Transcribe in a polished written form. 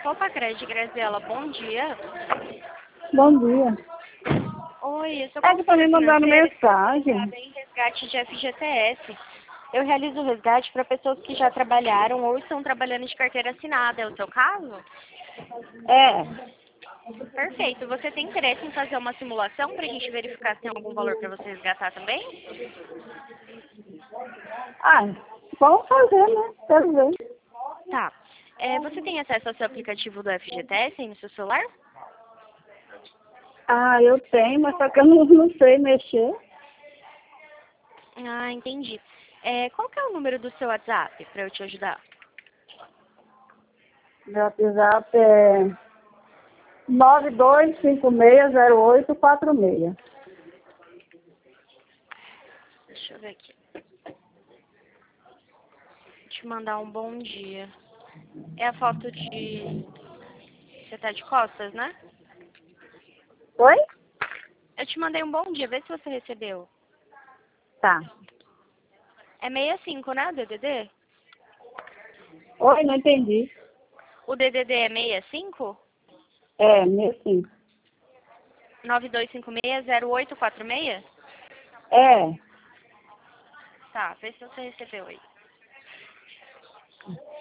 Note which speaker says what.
Speaker 1: Copa Cred, Graziela, bom dia.
Speaker 2: Bom dia.
Speaker 1: Oi, eu sou
Speaker 2: É que tá me mandando mensagem.
Speaker 1: em resgate de FGTS. Eu realizo resgate para pessoas que já trabalharam ou estão trabalhando de carteira assinada. É o seu caso?
Speaker 2: É.
Speaker 1: Perfeito. Você tem interesse em fazer uma simulação para a gente verificar se tem algum valor para você resgatar também?
Speaker 2: Ah, vamos fazer, né? Quero ver.
Speaker 1: Tá. Você tem acesso ao seu aplicativo do FGTS aí no seu celular?
Speaker 2: Ah, eu tenho, mas só que eu não sei mexer.
Speaker 1: Ah, entendi. Qual que é o número do seu WhatsApp para eu te ajudar?
Speaker 2: Meu WhatsApp é 92560846.
Speaker 1: Deixa eu ver aqui. Te mandar um bom dia. É a foto de... Você tá de costas, né?
Speaker 2: Oi?
Speaker 1: Eu te mandei um bom dia, vê se você recebeu.
Speaker 2: Tá.
Speaker 1: É 65, né, o DDD?
Speaker 2: Oi, não entendi.
Speaker 1: O DDD é 65?
Speaker 2: É, 65.
Speaker 1: 92560846?
Speaker 2: É.
Speaker 1: Tá, vê se você recebeu aí.